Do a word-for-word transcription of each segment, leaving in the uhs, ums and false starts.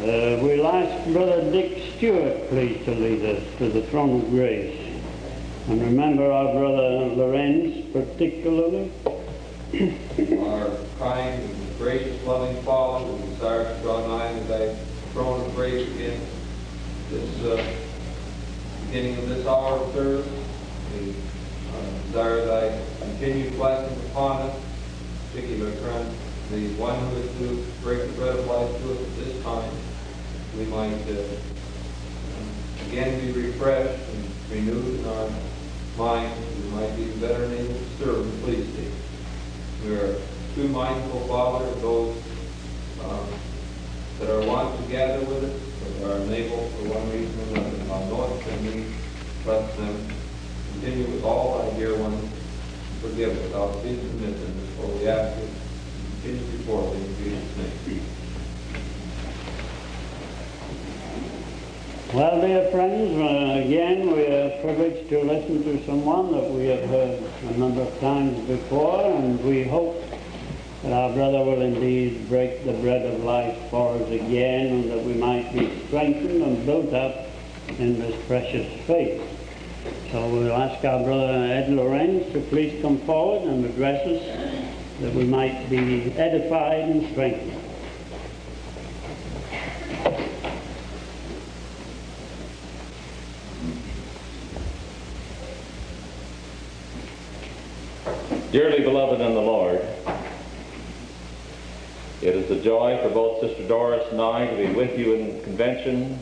Uh, we'll ask Brother Dick Stewart, please, to lead us to the throne of grace. And remember our Brother Lorenz particularly. Our kind and gracious, loving Father, we desire to draw nigh to thy throne of grace again. This uh, beginning of this hour of service, we uh, desire thy continued blessings upon us, particularly friend, the one who is to break the bread of life to us at this time. We might uh, again be refreshed and renewed in our minds. We might be better able to serve and please thee. We are too mindful, Father, of those uh, that are wont to gather with us, but are unable for one reason or another. Thou knowest and we bless them. Continue with all thy dear ones. Forgive without sin and commit them. For we ask you to continue before thee in Jesus' name. Well, dear friends, uh, again we are privileged to listen to someone that we have heard a number of times before, and we hope that our brother will indeed break the bread of life for us again, and that we might be strengthened and built up in this precious faith. So we'll ask our brother Ed Lorenz to please come forward and address us, that we might be edified and strengthened. Dearly beloved in the Lord, it is a joy for both Sister Doris and I to be with you in convention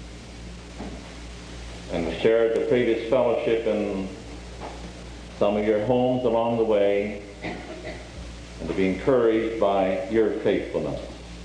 and to share the previous fellowship in some of your homes along the way and to be encouraged by your faithfulness.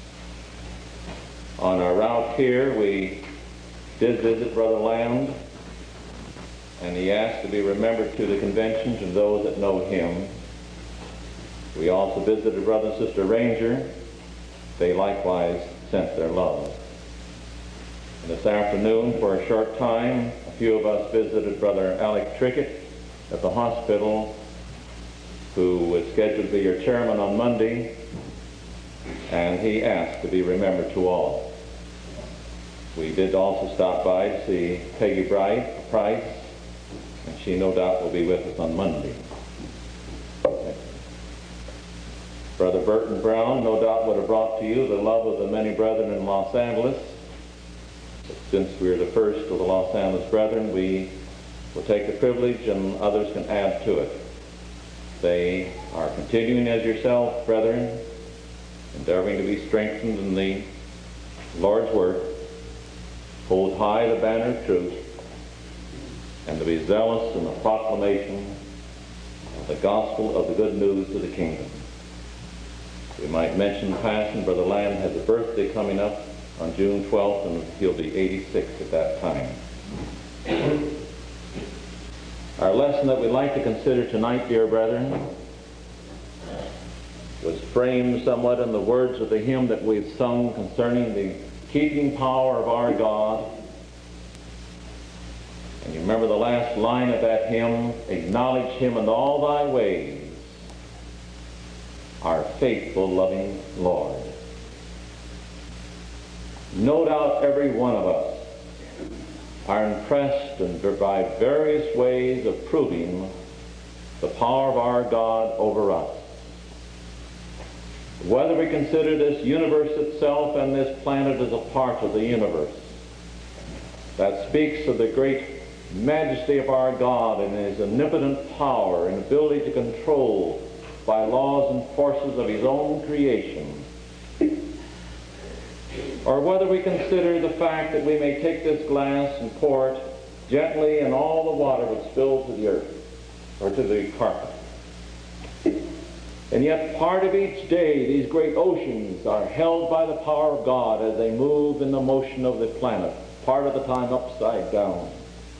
On our route here, we did visit Brother Land, and he asked to be remembered to the conventions and those that know him. We also visited Brother and Sister Ranger. They likewise sent their love. And this afternoon, for a short time, a few of us visited Brother Alec Trickett at the hospital, who was scheduled to be your chairman on Monday, and he asked to be remembered to all. We did also stop by to see Peggy Bright, Price, and she no doubt will be with us on Monday. Brother Burton Brown no doubt would have brought to you the love of the many brethren in Los Angeles. But since we are the first of the Los Angeles brethren, we will take the privilege and others can add to it. They are continuing as yourself, brethren, endeavoring to be strengthened in the Lord's work, hold high the banner of truth, and to be zealous in the proclamation of the gospel of the good news to the kingdom. We might mention Passion. Brother Land has a birthday coming up on June twelfth, and he'll be eighty-six at that time. Our lesson that we'd like to consider tonight, dear brethren, was framed somewhat in the words of the hymn that we've sung concerning the keeping power of our God. And you remember the last line of that hymn, acknowledge him in all thy ways, our faithful, loving Lord. No doubt every one of us are impressed and by various ways of proving the power of our God over us. Whether we consider this universe itself and this planet as a part of the universe, that speaks of the great majesty of our God and his omnipotent power and ability to control by laws and forces of his own creation. Or whether we consider the fact that we may take this glass and pour it gently and all the water would spill to the earth or to the carpet. And yet part of each day these great oceans are held by the power of God as they move in the motion of the planet, part of the time upside down.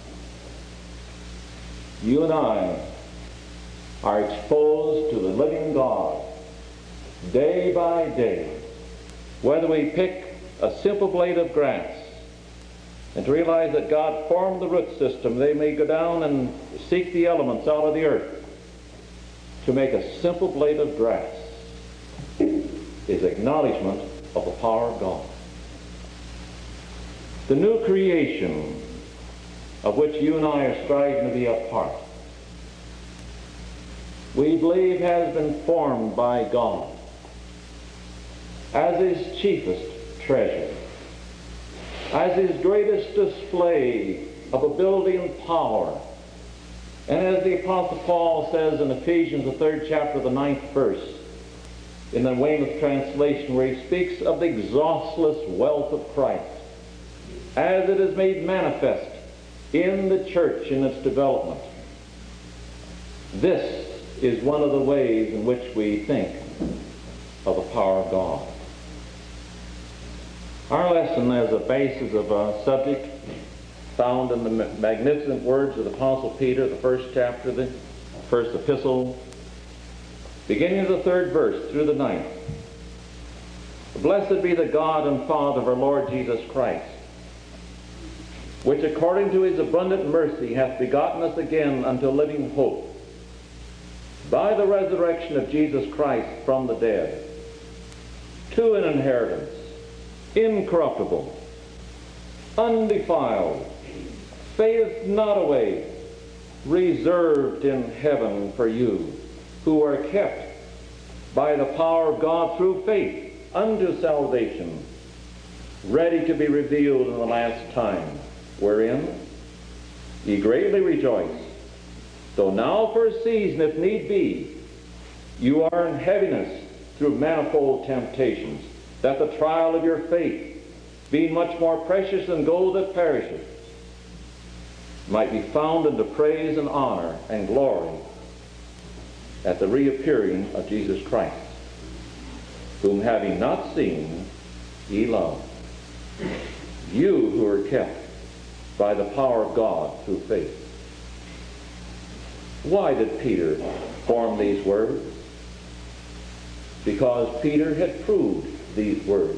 You and I are exposed to the living God day by day. Whether we pick a simple blade of grass and to realize that God formed the root system, they may go down and seek the elements out of the earth to make a simple blade of grass is acknowledgement of the power of God. The new creation of which you and I are striving to be a part, we believe has been formed by God as his chiefest treasure, as his greatest display of ability and power. And as the Apostle Paul says in Ephesians, the third chapter, the ninth verse, in the Weymouth translation, where he speaks of the exhaustless wealth of Christ, as it is made manifest in the church in its development. This is one of the ways in which we think of the power of God. Our lesson as a basis of a subject found in the magnificent words of the Apostle Peter, the first chapter of the first epistle, beginning of the third verse through the ninth. Blessed be the God and Father of our Lord Jesus Christ, which according to his abundant mercy hath begotten us again unto living hope, by the resurrection of Jesus Christ from the dead, to an inheritance incorruptible, undefiled, fadeth not away, reserved in heaven for you, who are kept by the power of God through faith unto salvation, ready to be revealed in the last time, wherein ye greatly rejoice, though now for a season, if need be, you are in heaviness through manifold temptations, that the trial of your faith, being much more precious than gold that perisheth, might be found unto praise and honor and glory at the reappearing of Jesus Christ, whom having not seen, ye love, you who are kept by the power of God through faith. Why did Peter form these words? Because Peter had proved these words.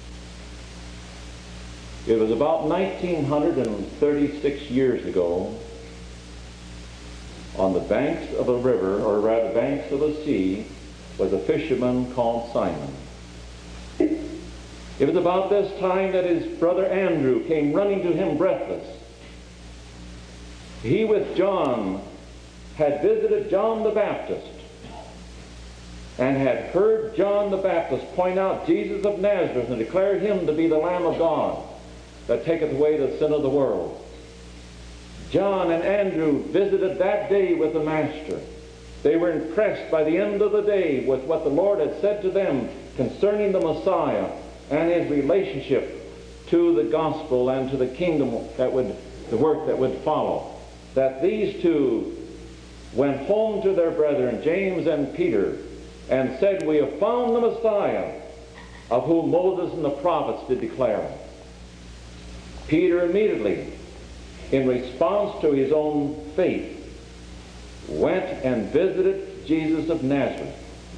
It was about nineteen thirty-six years ago, on the banks of a river, or rather banks of a sea, was a fisherman called Simon. It was about this time that his brother Andrew came running to him breathless. He with John had visited John the Baptist and had heard John the Baptist point out Jesus of Nazareth and declare him to be the Lamb of God that taketh away the sin of the world. John and Andrew visited that day with the Master. They were impressed by the end of the day with what the Lord had said to them concerning the Messiah and his relationship to the gospel and to the kingdom that would, the work that would follow. That these two went home to their brethren, James and Peter, and said, we have found the Messiah, of whom Moses and the prophets did declare. Peter immediately, in response to his own faith, went and visited Jesus of Nazareth.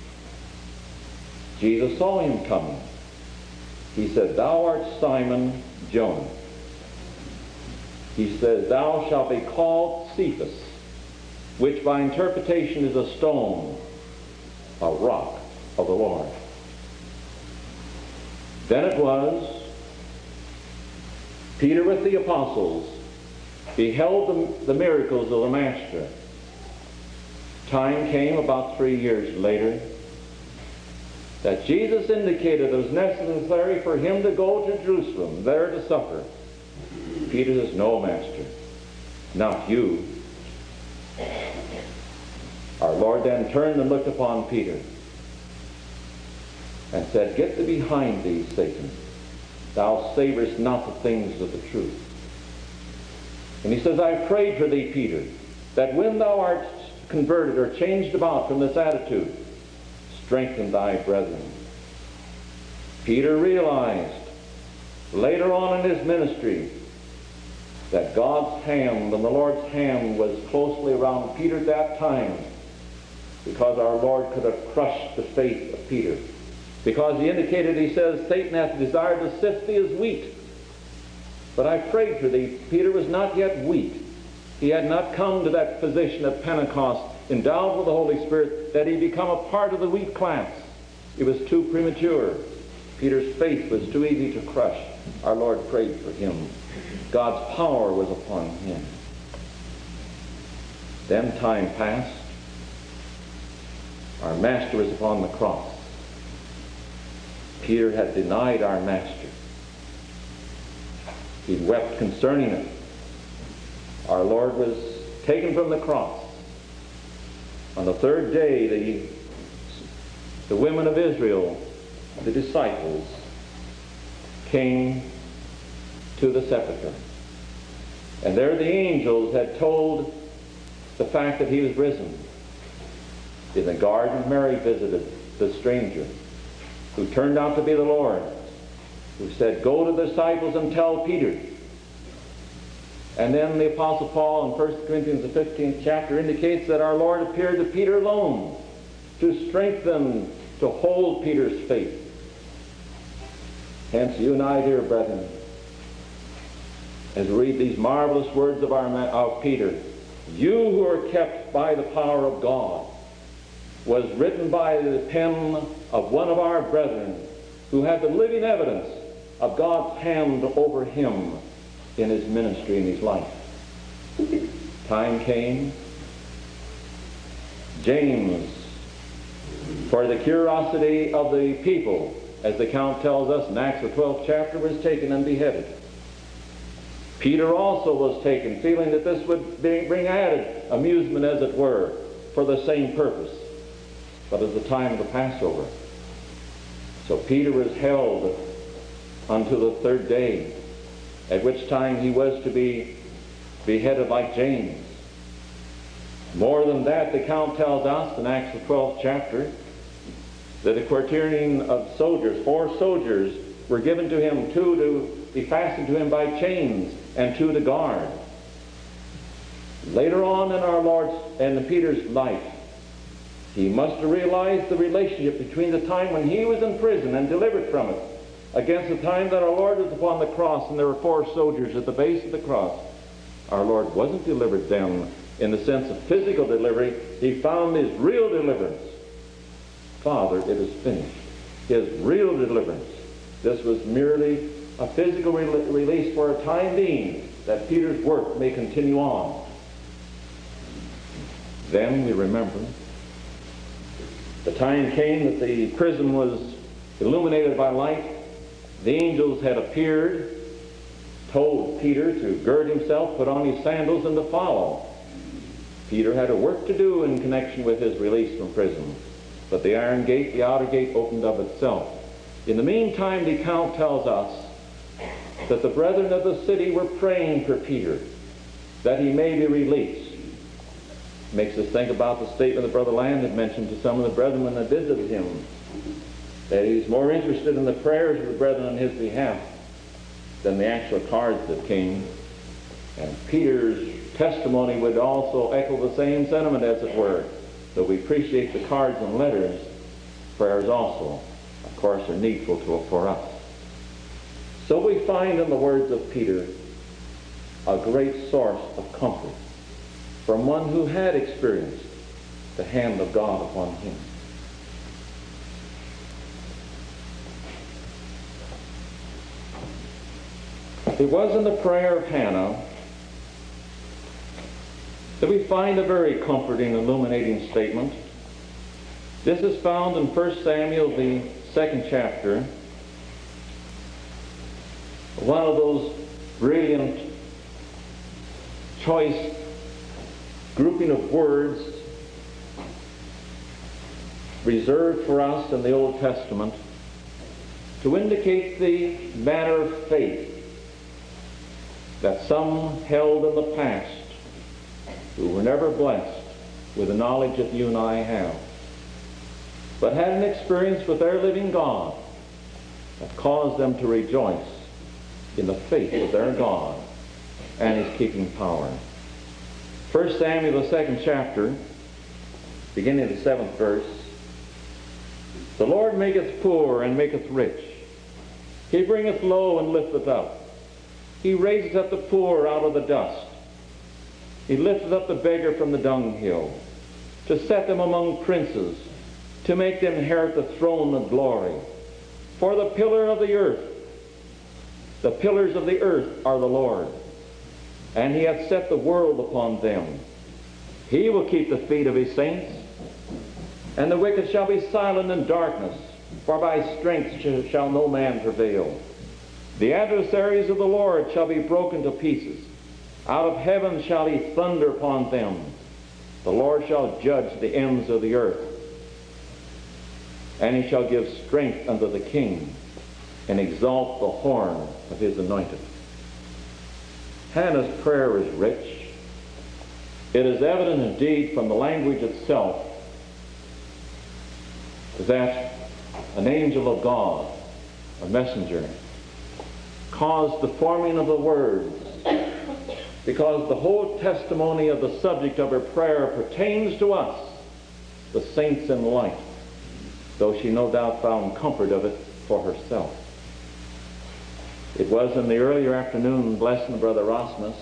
Jesus saw him coming. He said, thou art Simon Jonah. He says, thou shalt be called Cephas, which by interpretation is a stone, a rock of the Lord. Then it was Peter with the apostles beheld the, the miracles of the Master. Time came about three years later that Jesus indicated it was necessary for him to go to Jerusalem, there to suffer. Peter says, no, Master, not you. Our Lord then turned and looked upon Peter and said, get thee behind thee, Satan. Thou savorest not the things of the truth. And he says, I prayed for thee, Peter, that when thou art converted or changed about from this attitude, strengthen thy brethren. Peter realized later on in his ministry that God's hand and the Lord's hand was closely around Peter at that time, because our Lord could have crushed the faith of Peter. Because he indicated, he says, Satan hath desired to sift thee as wheat. But I prayed for thee. Peter was not yet wheat. He had not come to that position of Pentecost, endowed with the Holy Spirit, that he become a part of the wheat class. It was too premature. Peter's faith was too easy to crush. Our Lord prayed for him. God's power was upon him. Then time passed. Our Master was upon the cross. Peter had denied our Master. He wept concerning it. Our Lord was taken from the cross. On the third day, the, the women of Israel, the disciples, came to the sepulchre. And there the angels had told the fact that he was risen. In the garden, Mary visited the stranger, who turned out to be the Lord, who said, "Go to the disciples and tell Peter." And then the Apostle Paul in First Corinthians, the fifteenth chapter, indicates that our Lord appeared to Peter alone to strengthen, to hold Peter's faith. Hence, you and I, dear brethren, as we read these marvelous words of, our, of Peter, "You who are kept by the power of God," was written by the pen of one of our brethren who had the living evidence of God's hand over him in his ministry, in his life. Time came. James, for the curiosity of the people, as the account tells us in Acts the twelfth chapter, was taken and beheaded. Peter also was taken, feeling that this would bring added amusement, as it were, for the same purpose. But at the time of the Passover. So Peter was held unto the third day, at which time he was to be beheaded like James. More than that, the account tells us in Acts the twelfth chapter that a quaternion of soldiers, four soldiers, were given to him, two to be fastened to him by chains, and two to guard. Later on in our Lord's and Peter's life, he must have realized the relationship between the time when he was in prison and delivered from it against the time that our Lord was upon the cross and there were four soldiers at the base of the cross. Our Lord wasn't delivered then in the sense of physical delivery. He found his real deliverance. "Father, it is finished." His real deliverance. This was merely a physical re release for a time being, that Peter's work may continue on. Then we remember the time came that the prison was illuminated by light. The angels had appeared, told Peter to gird himself, put on his sandals, and to follow. Peter had a work to do in connection with his release from prison. But the iron gate, the outer gate, opened of itself. In the meantime, the account tells us that the brethren of the city were praying for Peter, that he may be released. Makes us think about the statement that Brother Land had mentioned to some of the brethren when they visited him, that he's more interested in the prayers of the brethren on his behalf than the actual cards that came. And Peter's testimony would also echo the same sentiment, as it were, that we appreciate the cards and letters. Prayers also, of course, are needful to, for us. So we find in the words of Peter a great source of comfort from one who had experienced the hand of God upon him. It was in the prayer of Hannah that we find a very comforting, illuminating statement. This is found in First Samuel, the second chapter. One of those brilliant, choice grouping of words reserved for us in the Old Testament to indicate the manner of faith that some held in the past who were never blessed with the knowledge that you and I have, but had an experience with their living God that caused them to rejoice in the faith of their God and his keeping power. First Samuel, the second chapter, beginning of the seventh verse. The Lord maketh poor and maketh rich. He bringeth low and lifteth up. He raiseth up the poor out of the dust. He lifteth up the beggar from the dunghill, to set them among princes, to make them inherit the throne of glory. For the pillar of the earth The pillars of the earth are the Lord, and he hath set the world upon them. He will keep the feet of his saints, and the wicked shall be silent in darkness, for by strength sh- shall no man prevail. The adversaries of the Lord shall be broken to pieces. Out of heaven shall he thunder upon them. The Lord shall judge the ends of the earth, and he shall give strength unto the king, and exalt the horn of his anointed. Hannah's prayer is rich. It is evident indeed from the language itself that an angel of God, a messenger, caused the forming of the words, because the whole testimony of the subject of her prayer pertains to us, the saints in light, though she no doubt found comfort of it for herself. It was in the earlier afternoon lesson, Brother Rasmus,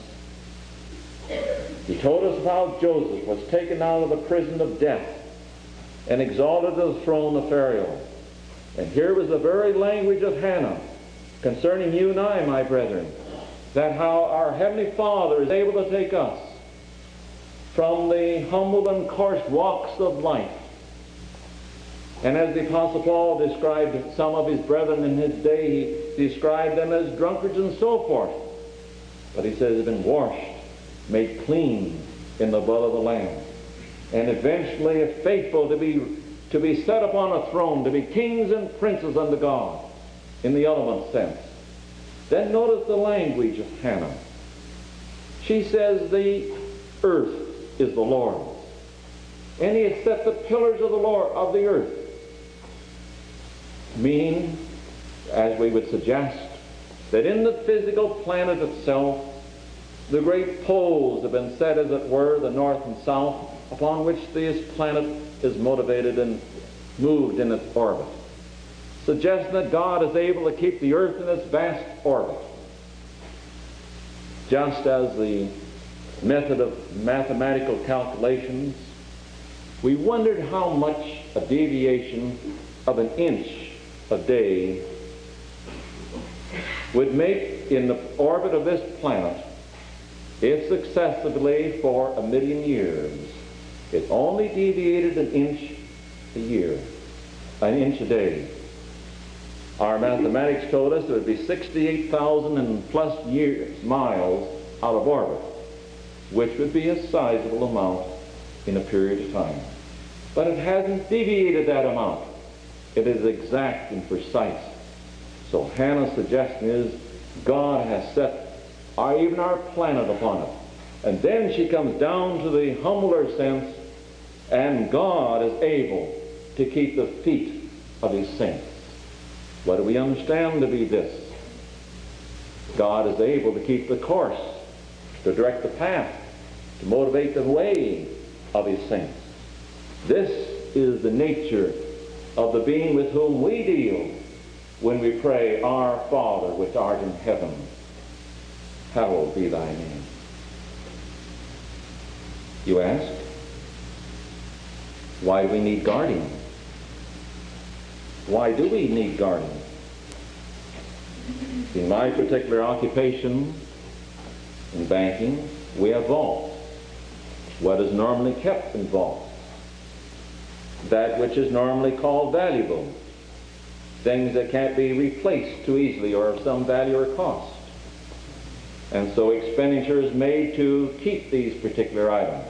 he told us how Joseph was taken out of the prison of death and exalted to the throne of Pharaoh. And here was the very language of Hannah concerning you and I, my brethren, that how our Heavenly Father is able to take us from the humble and coarse walks of life. And as the Apostle Paul described some of his brethren in his day, he described them as drunkards and so forth. But he says they've been washed, made clean in the blood of the Lamb, and eventually faithful to be to be set upon a throne, to be kings and princes unto God, in the ultimate sense. Then notice the language of Hannah. She says the earth is the Lord's, and he has set the pillars of the Lord of the earth. Meaning, as we would suggest, that in the physical planet itself, the great poles have been set, as it were, the north and south, upon which this planet is motivated and moved in its orbit, suggesting that God is able to keep the earth in its vast orbit. Just as the method of mathematical calculations, we wondered how much a deviation of an inch a day would make in the orbit of this planet if successively for a million years it only deviated an inch a year, an inch a day. Our mathematics told us it would be sixty-eight thousand and plus years, miles out of orbit, which would be a sizable amount in a period of time. But it hasn't deviated that amount. It is exact and precise. So Hannah's suggestion is God has set our, even our planet upon it. And then she comes down to the humbler sense, and God is able to keep the feet of his saints. What do we understand to be this? God is able to keep the course, to direct the path, to motivate the way of his saints. This is the nature of the being with whom we deal when we pray, Our Father which art in heaven, hallowed be thy name. You ask, why do we need guarding? Why do we need guarding? In my particular occupation, in banking, we have vaults. What is normally kept in vaults? That which is normally called valuable. Things that can't be replaced too easily or of some value or cost. And so expenditure is made to keep these particular items.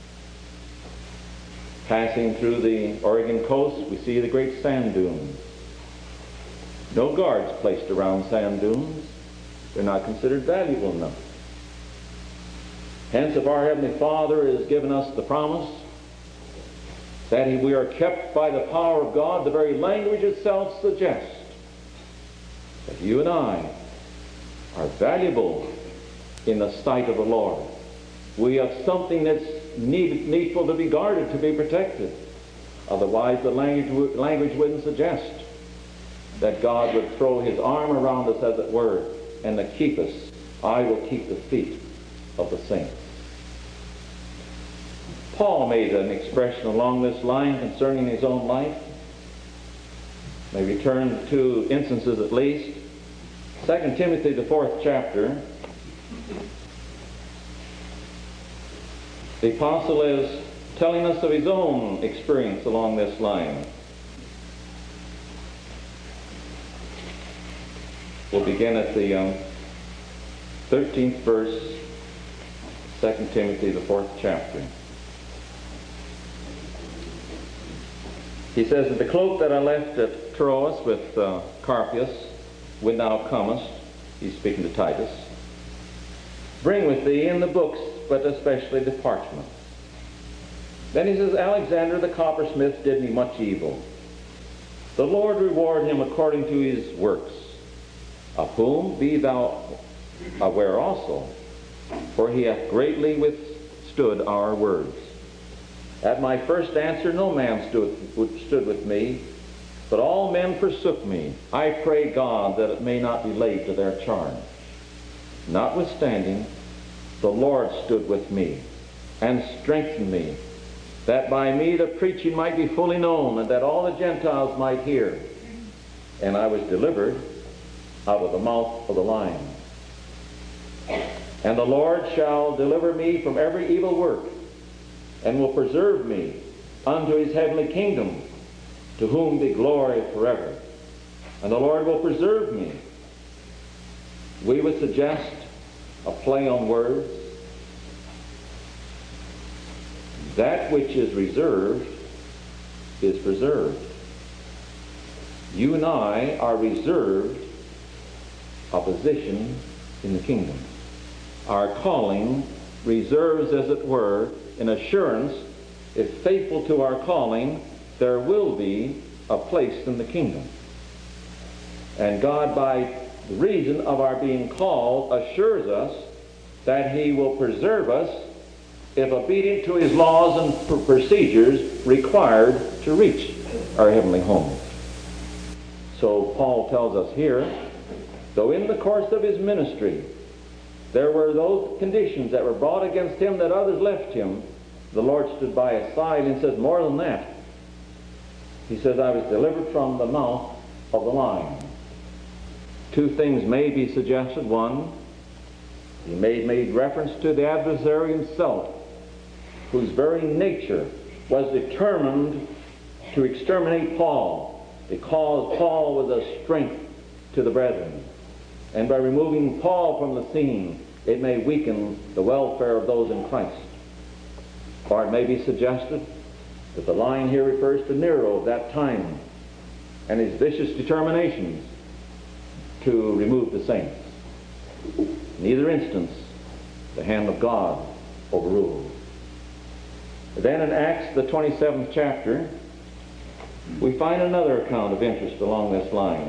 Passing through the Oregon coast, we see the great sand dunes. No guards placed around sand dunes. They're not considered valuable enough. Hence, if our Heavenly Father has given us the promise that we are kept by the power of God, the very language itself suggests that you and I are valuable in the sight of the Lord. We have something that's need, needful to be guarded, to be protected. Otherwise, the language, language wouldn't suggest that God would throw his arm around us, as it were, and to keep us. I will keep the feet of the saints. Paul made an expression along this line concerning his own life. May return to two instances at least. Second Timothy, the fourth chapter, the apostle is telling us of his own experience along this line. We'll begin at the um, thirteenth verse, Second Timothy, the fourth chapter. He says, that the cloak that I left at Troas with uh, Carpus, when thou comest, he's speaking to Titus, bring with thee in the books, but especially the parchment. Then he says, Alexander the coppersmith did me much evil. The Lord reward him according to his works, of whom be thou aware also, for he hath greatly withstood our words. At my first answer no man stood, stood with me, but all men forsook me. I pray God that it may not be laid to their charge. Notwithstanding, the Lord stood with me, and strengthened me, that by me the preaching might be fully known, and that all the Gentiles might hear. And I was delivered out of the mouth of the lion. And the Lord shall deliver me from every evil work, and will preserve me unto his heavenly kingdom, to whom be glory forever. And the Lord will preserve me. We would suggest a play on words. That which is reserved is preserved. You and I are reserved a position in the kingdom. Our calling reserves, as it were, an assurance, if faithful to our calling, there will be a place in the kingdom. And God, by the reason of our being called, assures us that he will preserve us if obedient to his laws and pr- procedures required to reach our heavenly home. So Paul tells us here, though in the course of his ministry there were those conditions that were brought against him that others left him, the Lord stood by his side and says more than that. He says, I was delivered from the mouth of the lion. Two things may be suggested. One, he made, made reference to the adversary himself, whose very nature was determined to exterminate Paul, because Paul was a strength to the brethren. And by removing Paul from the scene, it may weaken the welfare of those in Christ. Or it may be suggested that the line here refers to Nero at that time and his vicious determinations to remove the saints. In either instance, the hand of God overruled. Then in Acts, the twenty-seventh chapter, we find another account of interest along this line.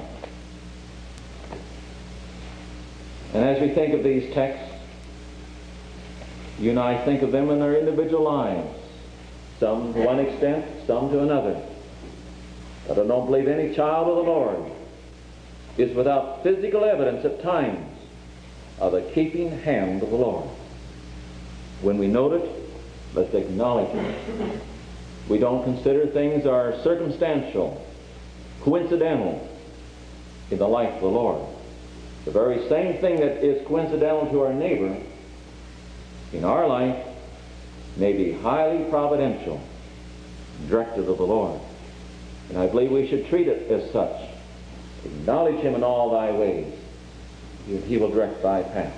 And as we think of these texts, you and I think of them in their individual lives, some to one extent, some to another. But I don't believe any child of the Lord is without physical evidence at times of the keeping hand of the Lord. When we note it, let's acknowledge it. We don't consider things are circumstantial, coincidental in the life of the Lord. The very same thing that is coincidental to our neighbor in our life may be highly providential, directed of the Lord. And I believe we should treat it as such. Acknowledge him in all thy ways. He will direct thy path.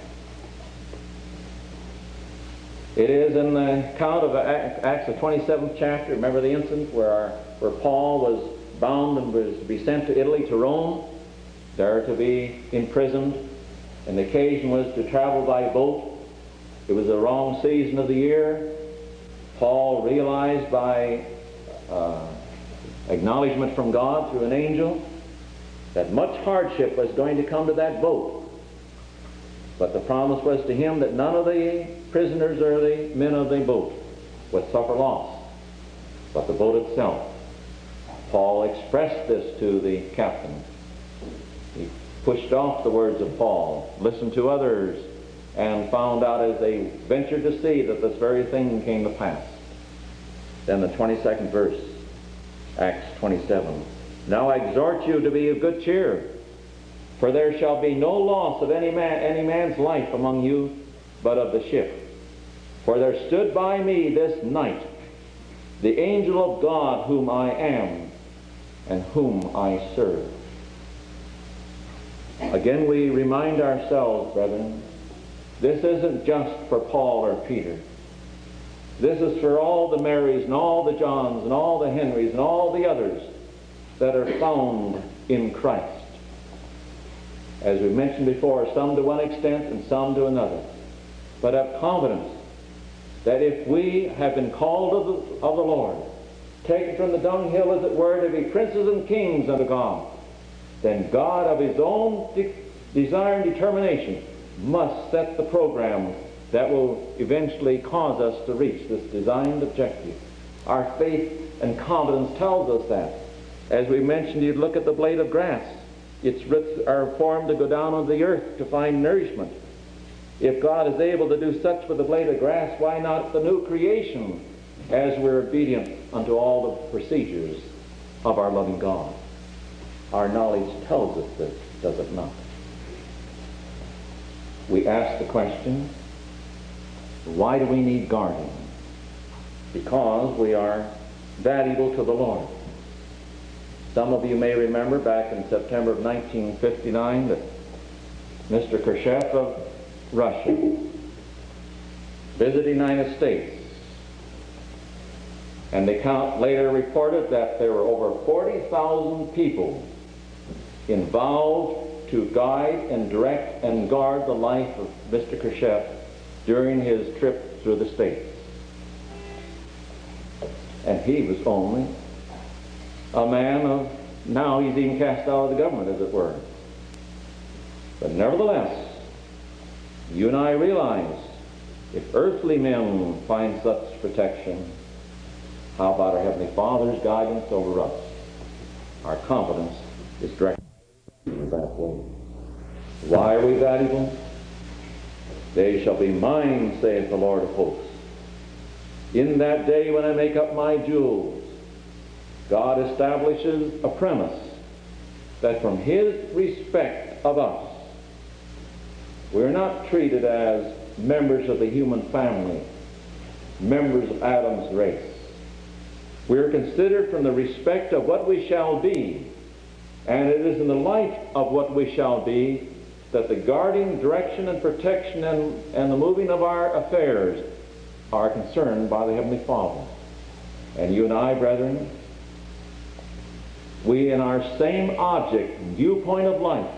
It is in the account of Acts, the twenty-seventh chapter. Remember the incident where, our, where Paul was bound and was to be sent to Italy, to Rome, there to be imprisoned. And the occasion was to travel by boat. It was the wrong season of the year. Paul realized by uh, acknowledgement from God through an angel that much hardship was going to come to that boat. But the promise was to him that none of the prisoners or the men of the boat would suffer loss, but the boat itself. Paul expressed this to the captain. He pushed off the words of Paul, listened to others, and found out as they ventured to see that this very thing came to pass. Then the twenty-second verse, Acts twenty-seven. Now I exhort you to be of good cheer, For there shall be no loss of any man, any man's life among you, but of the ship. For there stood by me this night the angel of God, whom I am, and whom I serve. Again, we remind ourselves, brethren, this isn't just for Paul or Peter. This is for all the Marys and all the Johns and all the Henrys and all the others that are found in Christ. As we mentioned before, some to one extent and some to another. But have confidence that if we have been called of the, of the Lord, taken from the dunghill, as it were, to be princes and kings unto God, then God of His own de desire and determination must set the program that will eventually cause us to reach this designed objective. Our faith and confidence tells us that. As we mentioned, you look at the blade of grass. Its roots are formed to go down on the earth to find nourishment. If God is able to do such with the blade of grass, why not the new creation, as we're obedient unto all the procedures of our loving God? Our knowledge tells us this, does it not? We ask the question, why do we need guarding? Because we are valuable to the Lord. Some of you may remember back in September of nineteen fifty-nine that Mister Khrushchev of Russia visited the United States, and the account later reported that there were over forty thousand people involved to guide and direct and guard the life of Mister Khrushchev during his trip through the States. And he was only a man of, now he's even cast out of the government, as it were. But nevertheless, you and I realize, if earthly men find such protection, how about our Heavenly Father's guidance over us? Our confidence is directed in that way. Why are we valuable? They shall be mine, saith the Lord of hosts. In that day when I make up my jewels, God establishes a premise that from His respect of us, we're not treated as members of the human family, members of Adam's race. We're considered from the respect of what we shall be, and it is in the light of what we shall be that the guarding, direction, and protection and, and the moving of our affairs are concerned by the Heavenly Father. And you and I, brethren, we in our same object, viewpoint of life,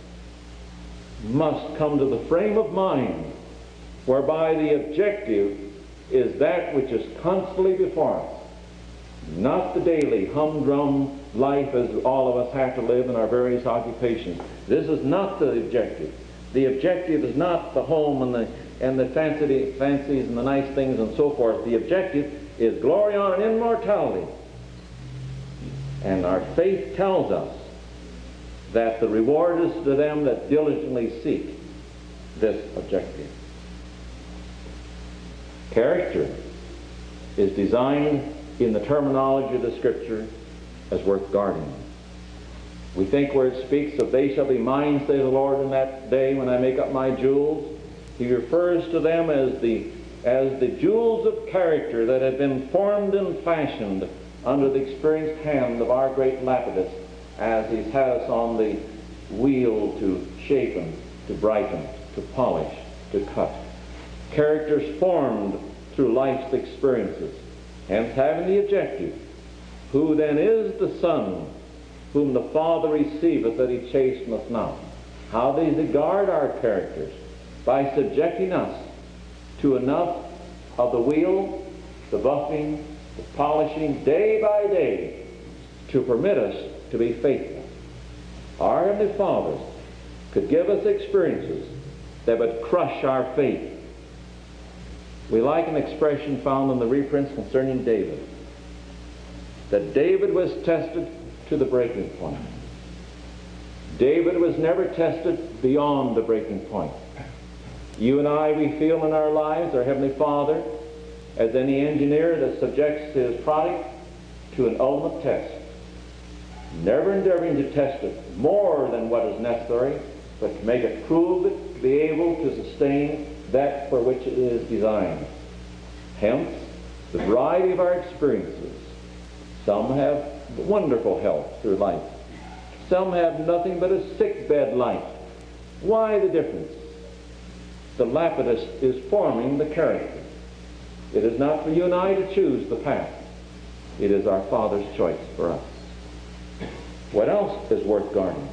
must come to the frame of mind whereby the objective is that which is constantly before us, not the daily humdrum life as all of us have to live in our various occupations. This is not the objective. The objective is not the home and the and the fancy, fancies and the nice things and so forth. The objective is glory, honor, and immortality. And our faith tells us that the reward is to them that diligently seek this objective. Character is designed in the terminology of the Scripture as worth guarding. We think where it speaks of they shall be mine, say the Lord, in that day when I make up my jewels, He refers to them as the as the jewels of character that have been formed and fashioned under the experienced hand of our great Lapidus, as He's had us on the wheel to shapen, to brighten, to polish, to cut. Characters formed through life's experiences, hence having the objective, who then is the Son whom the Father receiveth that He chasteneth not? How does He guard our characters? By subjecting us to enough of the wheel, the buffing, the polishing, day by day, to permit us to be faithful. Our Heavenly Father could give us experiences that would crush our faith. We like an expression found in the reprints concerning David, that David was tested to the breaking point. David was never tested beyond the breaking point. You and I, we feel in our lives, our Heavenly Father, as any engineer that subjects his product to an ultimate test. never endeavoring to test it more than what is necessary, but to make it prove it to be able to sustain that for which it is designed. Hence, the variety of our experiences. Some have wonderful health through life. Some have nothing but a sick bed life. Why the difference? The Lapidus is forming the character. It is not for you and I to choose the path. It is our Father's choice for us. What else is worth guarding?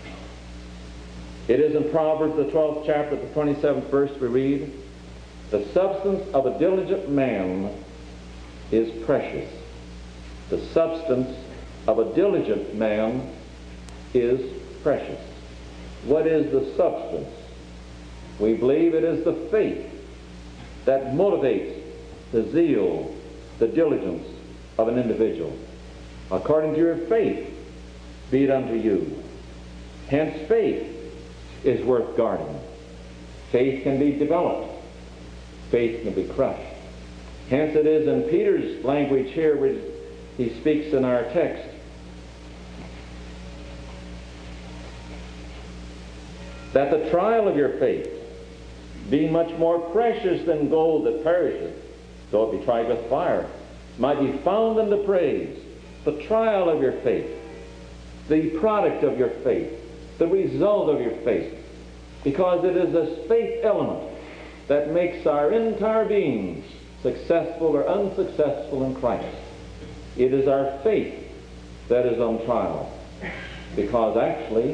It is in Proverbs, the twelfth chapter, the twenty-seventh verse, we read, "The substance of a diligent man is precious." The substance of a diligent man is precious. What is the substance? We believe it is the faith that motivates the zeal, the diligence of an individual. According to your faith, be it unto you. Hence, faith is worth guarding. Faith can be developed. Faith can be crushed. Hence it is in Peter's language here which he speaks in our text. That the trial of your faith, being much more precious than gold that perisheth, though it be tried with fire, might be found unto praise. The trial of your faith, the product of your faith, the result of your faith, because it is this faith element that makes our entire beings successful or unsuccessful in Christ. It is our faith that is on trial, because actually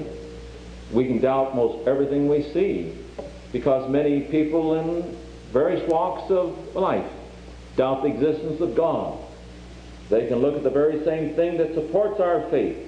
we can doubt most everything we see, because many people in various walks of life doubt the existence of God. They can look at the very same thing that supports our faith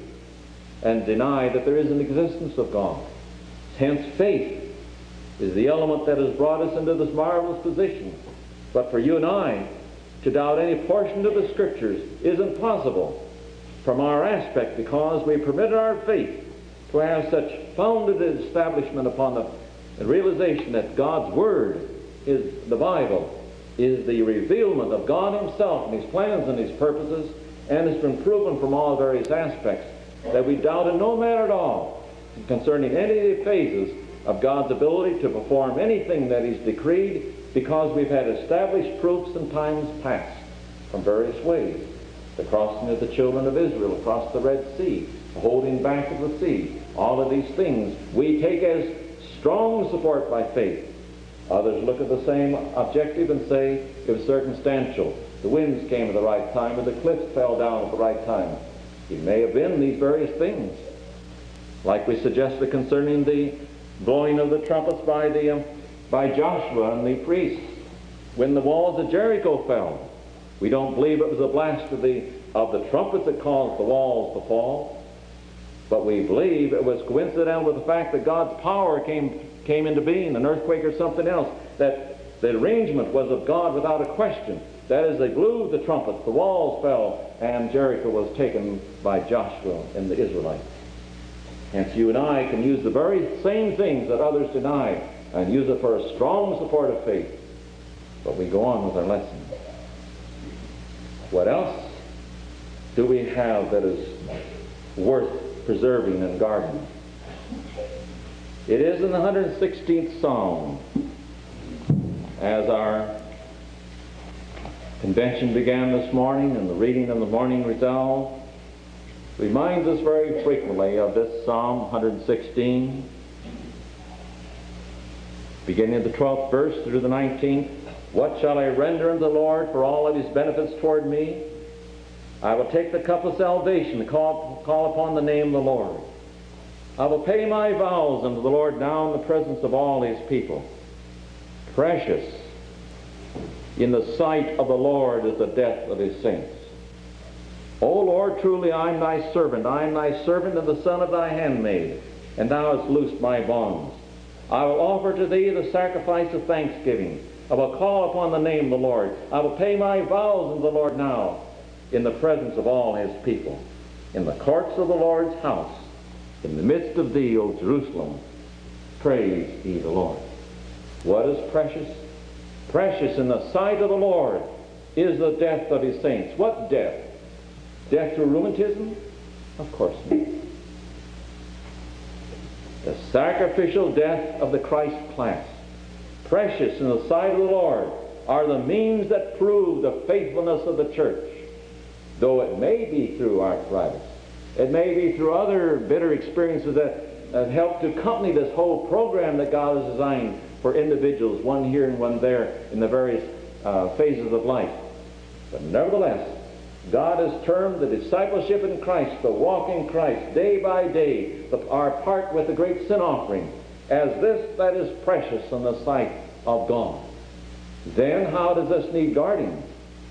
and deny that there is an existence of God. Hence, faith is the element that has brought us into this marvelous position. But for you and I to doubt any portion of the Scriptures is impossible from our aspect, because we permitted our faith to have such founded establishment upon the, the realization that God's Word is the Bible, is the revealment of God Himself and His plans and His purposes, and has been proven from all various aspects, that we doubt in no manner at all concerning any of the phases of God's ability to perform anything that He's decreed, because we've had established proofs in times past from various ways. The crossing of the children of Israel across the Red Sea, the holding back of the sea, all of these things we take as strong support by faith. Others look at the same objective and say it was circumstantial. The winds came at the right time, or the cliffs fell down at the right time. It may have been these various things. Like we suggested concerning the blowing of the trumpets by the um, by Joshua and the priests when the walls of Jericho fell. We don't believe it was a blast of the of the trumpets that caused the walls to fall, but we believe it was coincidental with the fact that God's power came came into being, an earthquake or something else, that the arrangement was of God without a question. That is, they blew the trumpets, the walls fell, and Jericho was taken by Joshua and the Israelites. Hence you and I can use the very same things that others deny and use it for a strong support of faith. But we go on with our lesson. What else do we have that is worth preserving and guarding? It is in the one hundred sixteenth Psalm, as our convention began this morning and the reading of the morning resolve reminds us very frequently of this Psalm one hundred sixteen, beginning of the twelfth verse through the nineteenth. What shall I render unto the Lord for all of His benefits toward me? I will take the cup of salvation, call, call upon the name of the Lord. I will pay my vows unto the Lord now in the presence of all His people. Precious in the sight of the Lord is the death of His saints. O Lord, truly I am thy servant. I am thy servant and the son of thy handmaid, and thou hast loosed my bonds. I will offer to thee the sacrifice of thanksgiving. I will call upon the name of the Lord. I will pay my vows unto the Lord now in the presence of all His people. In the courts of the Lord's house, in the midst of thee, O Jerusalem, praise ye the Lord. What is precious? Precious in the sight of the Lord is the death of His saints. What death? Death through rheumatism? Of course not. The sacrificial death of the Christ class, precious in the sight of the Lord, are the means that prove the faithfulness of the church. Though it may be through arthritis, it may be through other bitter experiences that, that help to accompany this whole program that God has designed for individuals, one here and one there, in the various uh, phases of life. But nevertheless, God has termed the discipleship in Christ, the walk in Christ, day by day, the, our part with the great sin offering, as this that is precious in the sight of God. Then how does this need guarding?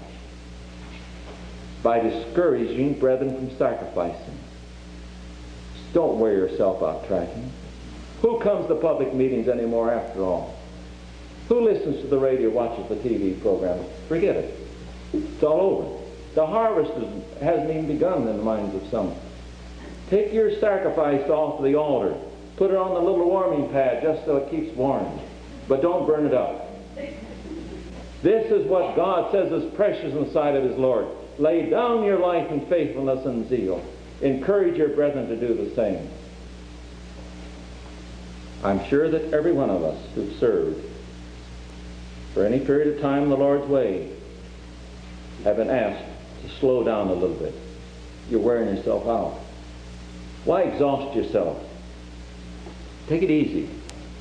By discouraging brethren from sacrificing. Don't wear yourself out tracking. Who comes to public meetings anymore after all? Who listens to the radio, watches the T V program? Forget it. It's all over. The harvest is, hasn't even begun in the minds of some. Take your sacrifice off the altar. Put it on the little warming pad just so it keeps warm. But don't burn it up. This is what God says is precious in the sight of His Lord. Lay down your life in faithfulness and zeal. Encourage your brethren to do the same. I'm sure that every one of us who've served for any period of time in the Lord's way have been asked to slow down a little bit. You're wearing yourself out. Why exhaust yourself? Take it easy.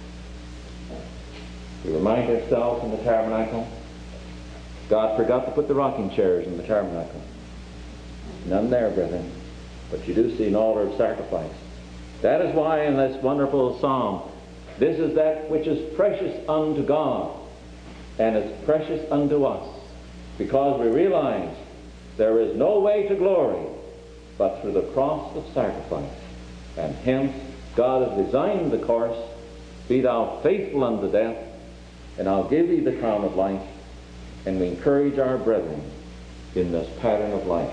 We remind ourselves in the tabernacle, God forgot to put the rocking chairs in the tabernacle. None there, brethren. But you do see an altar of sacrifice. That is why in this wonderful psalm, this is that which is precious unto God, and it's precious unto us, because we realize there is no way to glory but through the cross of sacrifice. And hence God has designed the course, be thou faithful unto death, and I'll give thee the crown of life. And we encourage our brethren in this pattern of life.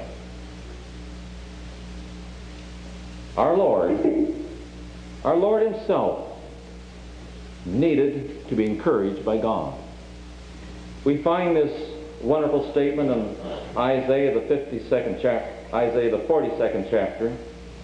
Our Lord, our Lord Himself needed to be encouraged by God. We find this wonderful statement in Isaiah the fifty-second chapter, Isaiah the forty-second chapter.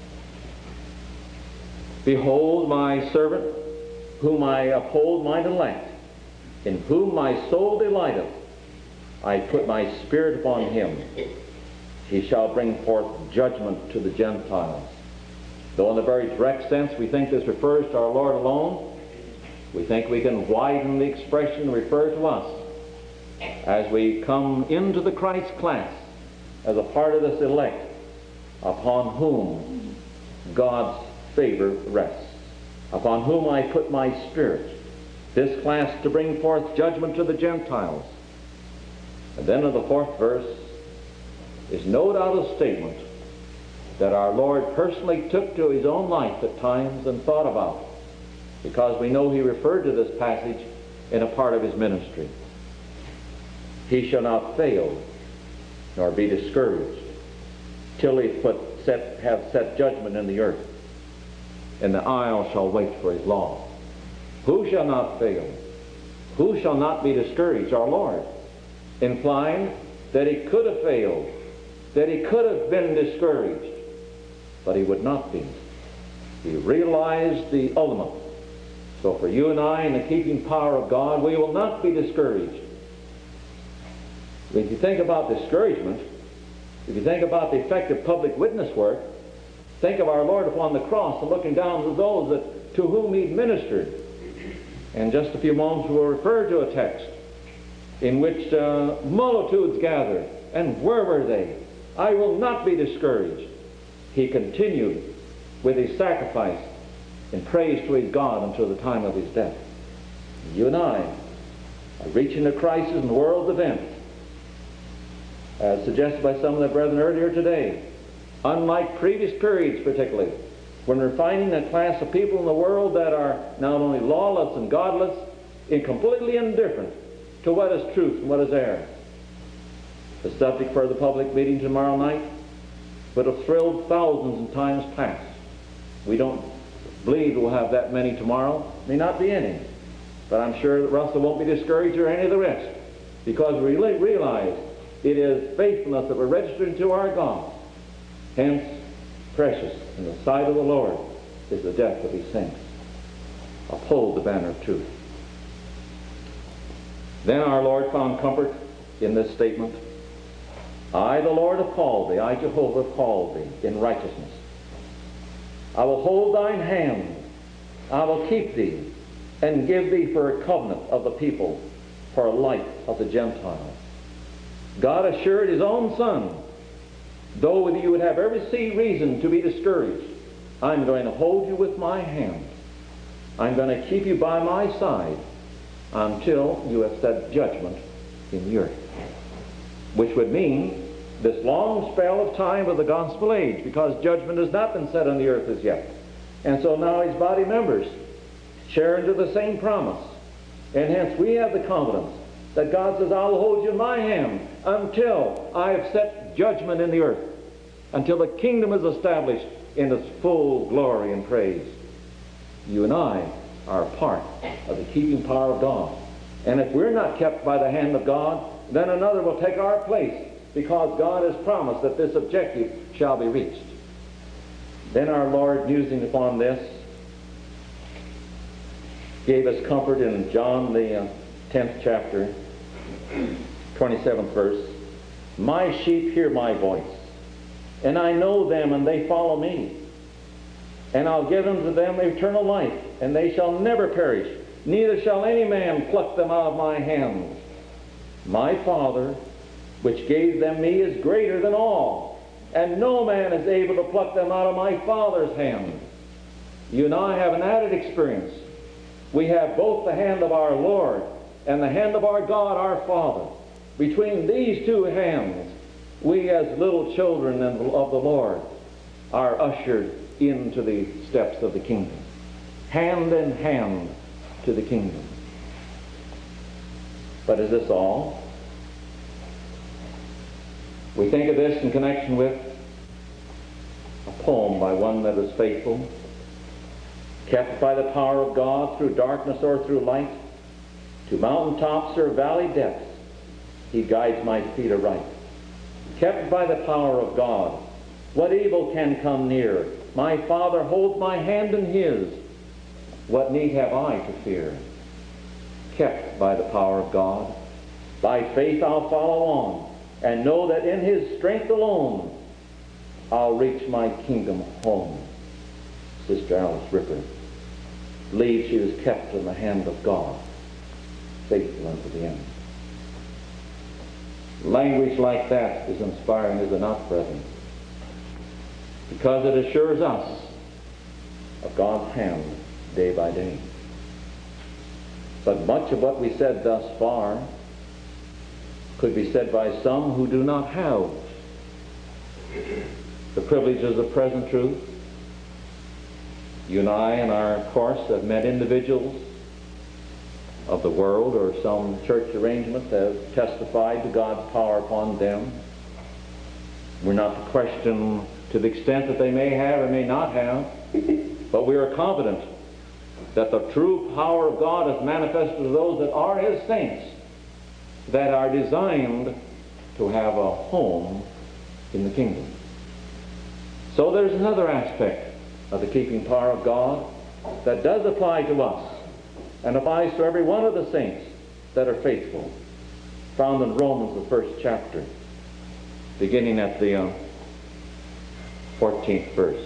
Behold my servant, whom I uphold, mine elect, in whom my soul delighteth. I put my spirit upon him. He shall bring forth judgment to the Gentiles. Though in the very direct sense we think this refers to our Lord alone, we think we can widen the expression and refer to us as we come into the Christ class as a part of this elect upon whom God's favor rests, upon whom I put my spirit, this class to bring forth judgment to the Gentiles. And then in the fourth verse is no doubt a statement that our Lord personally took to His own life at times and thought about, because we know He referred to this passage in a part of His ministry. He shall not fail nor be discouraged till He put set, have set judgment in the earth, and the isle shall wait for His law. Who shall not fail? Who shall not be discouraged? Our Lord. Implying that He could have failed, that He could have been discouraged, but He would not be. He realized the ultimate. So for you and I, in the keeping power of God, we will not be discouraged. If you think about discouragement, if you think about the effective public witness work, think of our Lord upon the cross and looking down to those that, to whom He'd ministered. In just a few moments we will refer to a text in which uh, multitudes gathered. And where were they? I will not be discouraged. He continued with His sacrifice in praise to His God until the time of His death. You and I are reaching a crisis in the world's event, as suggested by some of the brethren earlier today. Unlike previous periods particularly, when we're finding a class of people in the world that are not only lawless and godless, and completely indifferent to what is truth and what is error. The subject for the public meeting tomorrow night would have thrilled thousands in times past. We don't believe we'll have that many tomorrow. May not be any. But I'm sure that Russell won't be discouraged or any of the rest, because we realize it is faithfulness that we're registering to our God. Hence, precious in the sight of the Lord is the death of his saints. Uphold the banner of truth. Then our Lord found comfort in this statement. I, the Lord, have called thee. I, Jehovah, have called thee in righteousness. I will hold thine hand. I will keep thee and give thee for a covenant of the people, for a light of the Gentiles. God assured his own Son, though you would have every reason to be discouraged, I'm going to hold you with my hand. I'm going to keep you by my side until you have set judgment in the earth. Which would mean this long spell of time of the gospel age, because judgment has not been set on the earth as yet. And so now his body members share into the same promise. And hence we have the confidence that God says, I will hold you in my hand until I have set judgment in the earth, until the kingdom is established in its full glory and praise. You and I are a part of the keeping power of God. And if we're not kept by the hand of God, then another will take our place, because God has promised that this objective shall be reached. Then our Lord, musing upon this, gave us comfort in John the uh, tenth chapter, twenty-seventh verse. My sheep hear my voice, and I know them, and they follow me. And I'll give unto them eternal life, and they shall never perish, neither shall any man pluck them out of my hand. My Father, which gave them me, is greater than all, and no man is able to pluck them out of my Father's hand. You and I have an added experience. We have both the hand of our Lord and the hand of our God, our Father. Between these two hands, we as little children of the Lord are ushered into the steps of the kingdom. Hand in hand to the kingdom. But is this all? We think of this in connection with a poem by one that is faithful, kept by the power of God through darkness or through light, to mountain tops or valley depths, he guides my feet aright. Kept by the power of God, what evil can come near? My Father holds my hand in his. What need have I to fear? Kept by the power of God, by faith I'll follow on, and know that in his strength alone I'll reach my kingdom home. Sister Alice Ripper believes she was kept in the hand of God, faithful unto the end. Language like that is inspiring, is it not, brethren? Because it assures us of God's hand day by day. But much of what we said thus far could be said by some who do not have the privileges of present truth. You and I, in our course, have met individuals of the world or some church arrangements that have testified to God's power upon them. We're not to question to the extent that they may have or may not have, but we are confident that the true power of God is manifested to those that are his saints, that are designed to have a home in the kingdom. So there's another aspect of the keeping power of God that does apply to us and applies to every one of the saints that are faithful, found in Romans, the first chapter, beginning at the uh, fourteenth verse.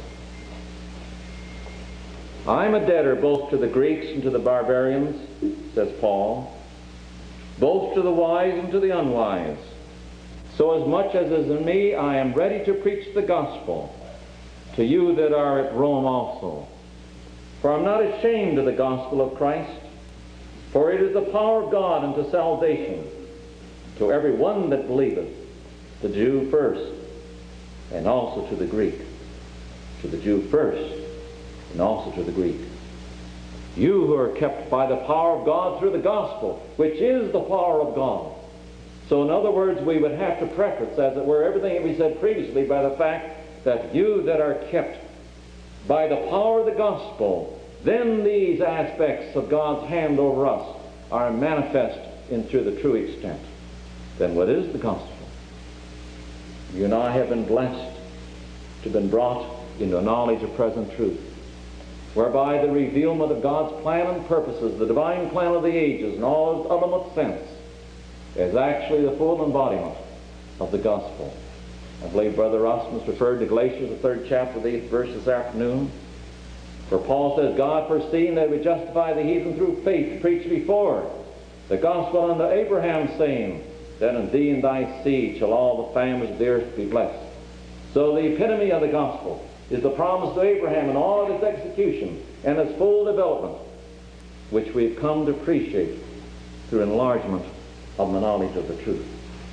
I'm a debtor both to the Greeks and to the barbarians, says Paul, both to the wise and to the unwise. So as much as is in me, I am ready to preach the gospel to you that are at Rome also. For I'm not ashamed of the gospel of Christ, for it is the power of God unto salvation to every one that believeth, the Jew first, and also to the Greek. To the Jew first, and also to the Greek. You who are kept by the power of God through the gospel, which is the power of God. So in other words, we would have to preface, as it were, everything that we said previously by the fact that you that are kept by the power of the gospel, then these aspects of God's hand over us are manifest into the true extent. Then what is the gospel? You and I have been blessed to have been brought into a knowledge of present truth, whereby the revealment of God's plan and purposes, the divine plan of the ages in all its ultimate sense, is actually the full embodiment of the gospel. I believe Brother Rasmus referred to Galatians, the third chapter, the eighth verse this afternoon, where Paul says, God foreseeing that we justify the heathen through faith, preached before the gospel unto Abraham, saying, that in thee and thy seed shall all the families of the earth be blessed. So the epitome of the gospel is the promise to Abraham in all of its execution and its full development, which we've come to appreciate through enlargement of the knowledge of the truth.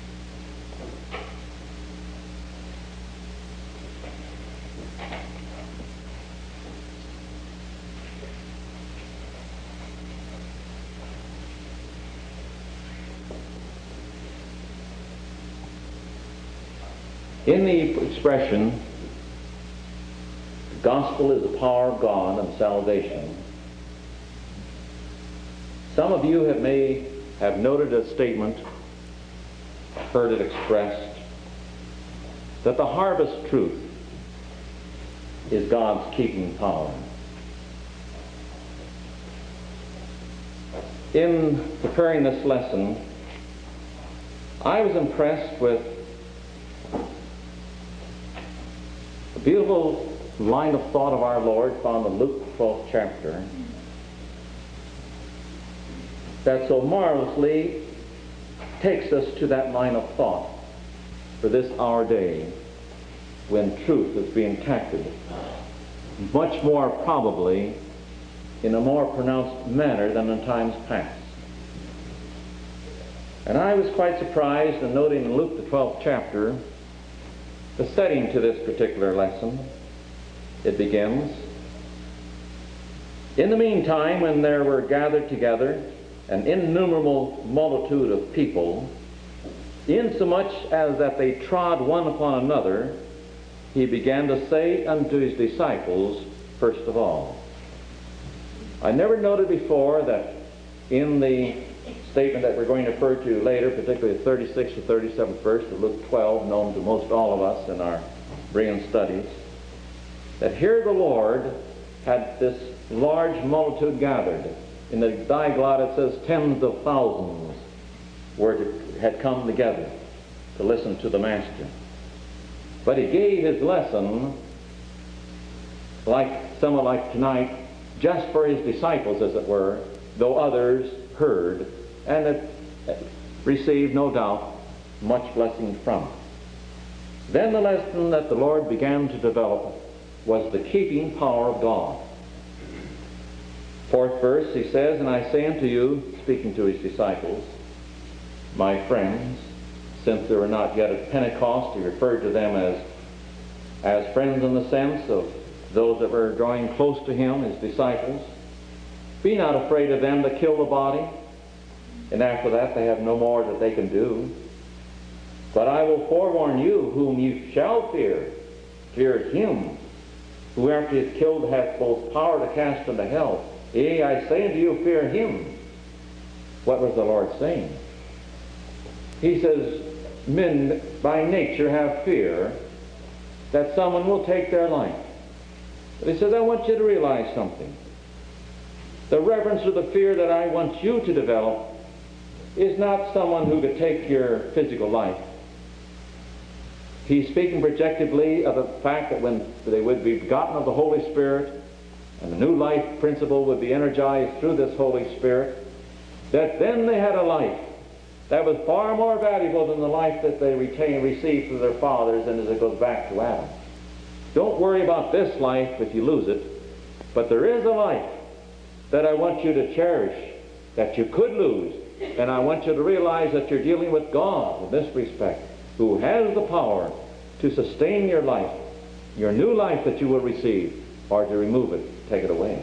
In the expression, the gospel is the power of God and salvation, some of you have may have noted a statement, heard it expressed, that the harvest truth is God's keeping power. In preparing this lesson, I was impressed with a beautiful line of thought of our Lord found in Luke, twelfth chapter, that so marvelously takes us to that line of thought for this our day, when truth is being tackled much more probably in a more pronounced manner than in times past. And I was quite surprised in noting in Luke, the twelfth chapter, the setting to this particular lesson. It begins, in the meantime, when there were gathered together an innumerable multitude of people, insomuch as that they trod one upon another, he began to say unto his disciples, first of all. I never noted before that in the statement that we're going to refer to later, particularly the thirty-sixth to thirty-seventh verse of Luke twelve, known to most all of us in our Berean studies, that here the Lord had this large multitude gathered. In the Diaglott it says tens of thousands were to, had come together to listen to the Master. But he gave his lesson, like someone like tonight, just for his disciples, as it were, though others heard and had received, no doubt, much blessing from it. Then the lesson that the Lord began to develop was the keeping power of God. Fourth verse, he says, and I say unto you, speaking to his disciples, my friends, since they were not yet at Pentecost, he referred to them as, as friends in the sense of those that were drawing close to him, his disciples. Be not afraid of them that kill the body, and after that they have no more that they can do. But I will forewarn you whom you shall fear. Fear him who after he is killed hath both power to cast into hell. Yea, I say unto you, fear him. What was the Lord saying? He says, men by nature have fear that someone will take their life. But he says, I want you to realize something. The reverence or the fear that I want you to develop is not someone who could take your physical life. He's speaking projectively of the fact that when they would be begotten of the Holy Spirit and the new life principle would be energized through this Holy Spirit, that then they had a life that was far more valuable than the life that they retained, received from their fathers, and as it goes back to Adam. Don't worry about this life if you lose it, but there is a life that I want you to cherish, that you could lose, and I want you to realize that you're dealing with God in this respect, who has the power to sustain your life, your new life that you will receive, or to remove it, take it away.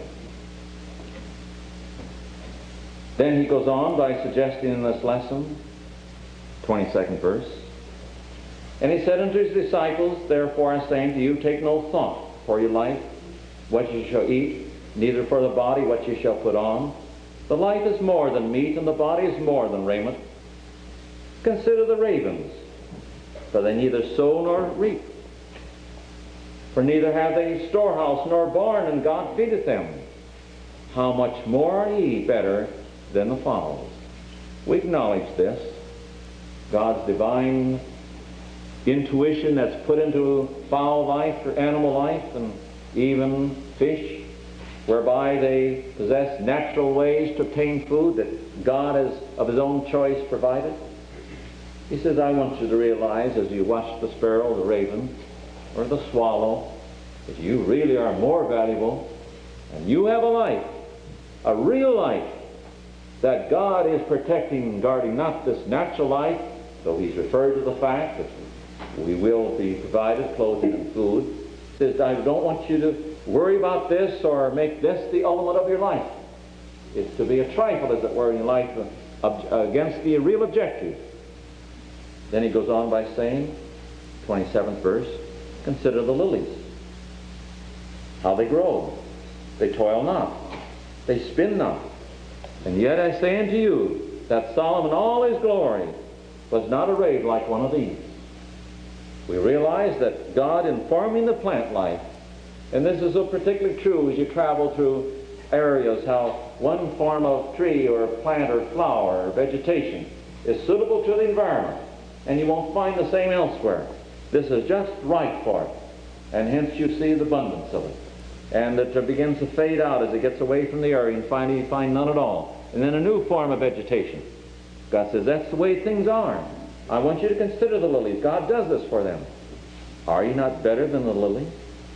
Then he goes on by suggesting in this lesson, twenty-second verse, and he said unto his disciples, therefore I say unto you, take no thought for your life, what you shall eat, neither for the body what you shall put on. The life is more than meat, and the body is more than raiment. Consider the ravens, for they neither sow nor reap, For neither have they storehouse nor barn, and God feedeth them. How much more are ye better than the fowls? We acknowledge this. God's divine intuition that's put into fowl life or animal life, and even fish, whereby they possess natural ways to obtain food that God has of His own choice provided. He says, I want you to realize as you watch the sparrow, the raven, or the swallow, that you really are more valuable, and you have a life, a real life, that God is protecting and guarding, not this natural life, though He's referred to the fact that we will be provided clothing and food. He says, I don't want you to worry about this or make this the element of your life. It's to be a trifle, as it were, in your life against the real objective. Then he goes on by saying, twenty-seventh verse, consider the lilies, how they grow. They toil not, they spin not. And yet I say unto you, that Solomon all his glory was not arrayed like one of these. We realize that God, in forming the plant life, and this is so particularly true as you travel through areas, how one form of tree or plant or flower or vegetation is suitable to the environment, and you won't find the same elsewhere. This is just right for it, and hence you see the abundance of it. And it begins to fade out as it gets away from the area, and finally you find none at all. And then a new form of vegetation. God says, that's the way things are. I want you to consider the lilies. God does this for them. Are you not better than the lilies?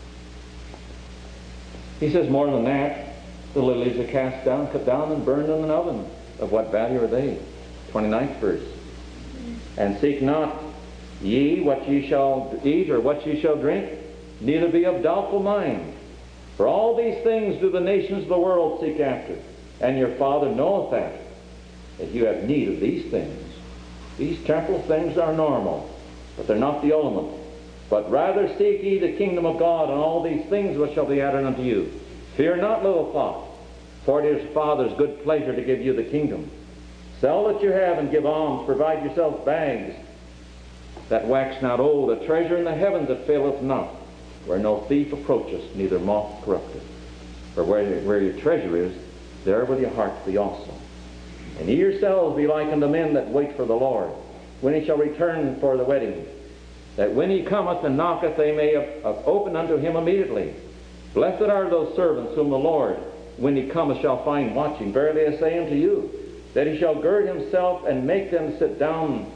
He says more than that. The lilies are cast down, cut down, and burned in an oven. Of what value are they? twenty-ninth verse. And seek not ye what ye shall eat or what ye shall drink, neither be of doubtful mind. For all these things do the nations of the world seek after. And your Father knoweth that, that you have need of these things. These temporal things are normal, but they're not the element. But rather seek ye the kingdom of God, and all these things which shall be added unto you. Fear not, little flock, for it is Father's good pleasure to give you the kingdom. Sell that you have and give alms. Provide yourselves bags that wax not old, a treasure in the heavens that faileth not, where no thief approacheth, neither moth corrupteth. For where, where your treasure is, there will your heart be also. And ye yourselves be like unto men that wait for the Lord, when he shall return for the wedding, that when he cometh and knocketh, they may open unto him immediately. Blessed are those servants whom the Lord, when he cometh, shall find watching. Verily I say unto you, that he shall gird himself and make them sit down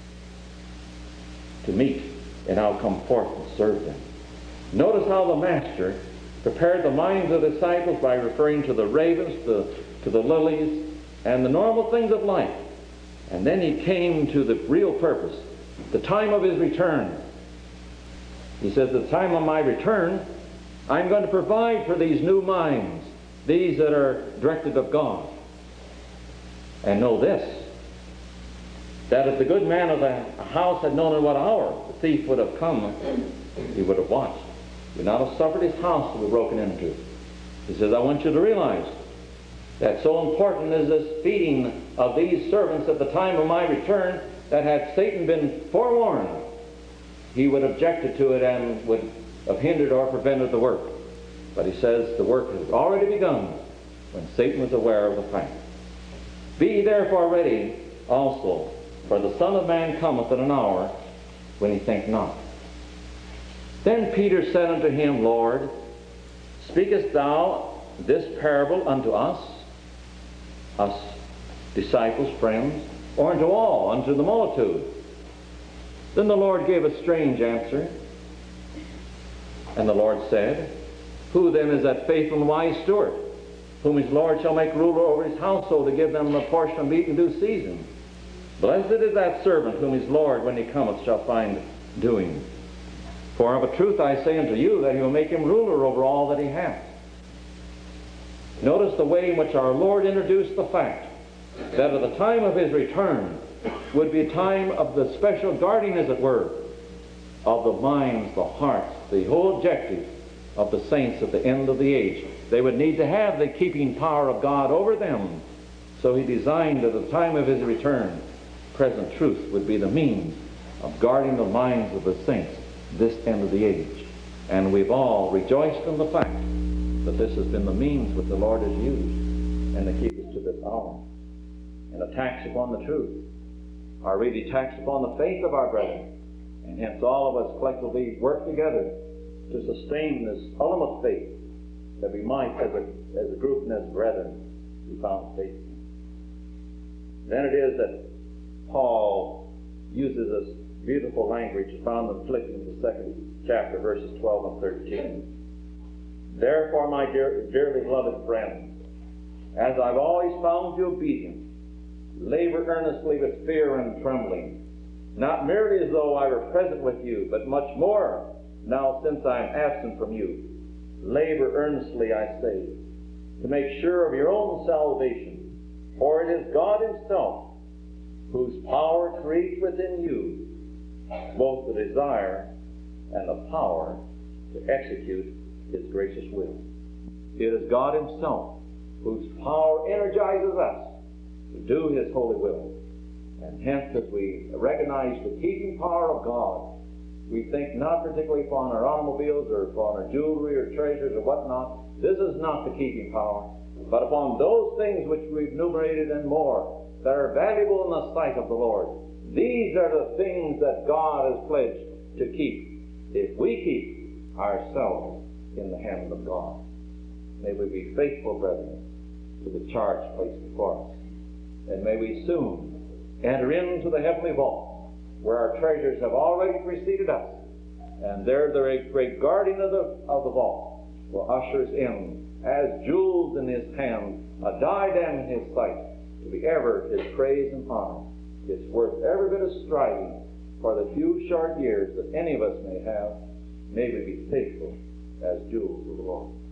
to meat, and I'll come forth and serve them. Notice how the Master prepared the minds of the disciples by referring to the ravens, to, to the lilies, and the normal things of life. And then he came to the real purpose, the time of his return. He says, the time of my return, I'm going to provide for these new minds, these that are directed of God. And know this, that if the good man of the house had known in what hour the thief would have come, he would have watched. He would not have suffered his house to be broken into. He says, I want you to realize that so important is this feeding of these servants at the time of my return, that had Satan been forewarned, he would have objected to it and would have hindered or prevented the work. But he says the work has already begun when Satan was aware of the fact. Be ye therefore ready also, for the Son of Man cometh at an hour when he think not. Then Peter said unto him, Lord, speakest thou this parable unto us, us disciples, friends, or unto all, unto the multitude? Then the Lord gave a strange answer. And the Lord said, Who then is that faithful and wise steward, whom his Lord shall make ruler over his household, to give them a portion of meat in due season? Blessed is that servant whom his Lord, when he cometh, shall find doing. For of a truth I say unto you, that he will make him ruler over all that he hath. Notice the way in which our Lord introduced the fact that at the time of his return would be a time of the special guarding, as it were, of the minds, the hearts, the whole objective of the saints at the end of the age. They would need to have the keeping power of God over them. So he designed at the time of his return, present truth would be the means of guarding the minds of the saints this end of the age. And we've all rejoiced in the fact that this has been the means which the Lord has used and to keep us to this hour. And attacks upon the truth are really attacks upon the faith of our brethren. And hence all of us collectively work together to sustain this ultimate faith that we might, as a, as a group and as brethren, be found faithful. Then it is that Paul uses this beautiful language found in Philippians, the second chapter, verses twelve and thirteen. Therefore, my dear, dearly beloved friends, as I've always found you obedient, labor earnestly with fear and trembling, not merely as though I were present with you, but much more now since I am absent from you. Labor earnestly, I say, to make sure of your own salvation, for it is God Himself whose power creates within you both the desire and the power to execute His gracious will. It is God Himself whose power energizes us to do His holy will. And hence, as we recognize the keeping power of God, we think not particularly upon our automobiles or upon our jewelry or treasures or whatnot. This is not the keeping power, but upon those things which we've enumerated and more that are valuable in the sight of the Lord. These are the things that God has pledged to keep if we keep ourselves in the hands of God. May we be faithful, brethren, to the charge placed before us. And may we soon enter into the heavenly vault, where our treasures have already preceded us. And there the great guardian of the, of the vault will usher us in as jewels in his hand, a diadem in his sight, to be ever his praise and honor. It's worth every bit of striving for the few short years that any of us may have. May we be faithful as jewels of the Lord.